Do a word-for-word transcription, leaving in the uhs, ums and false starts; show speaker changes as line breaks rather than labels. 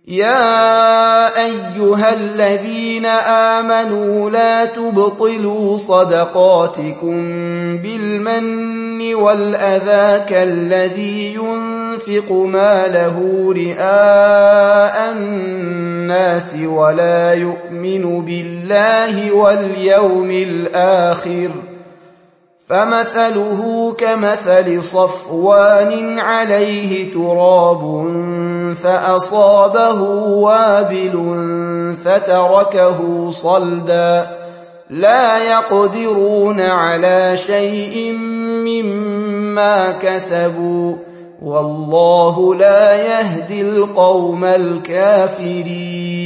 يا أيها الذين آمنوا لا تبطلوا صدقاتكم بالمن والأذى كالذي ينفق ماله رئاء الناس ولا يؤمن بالله واليوم الآخر فمثله كمثل صفوان عليه تراب فأصابه وابل فتركه صلدا لا يقدرون على شيء مما كسبوا والله لا يهدي القوم الكافرين.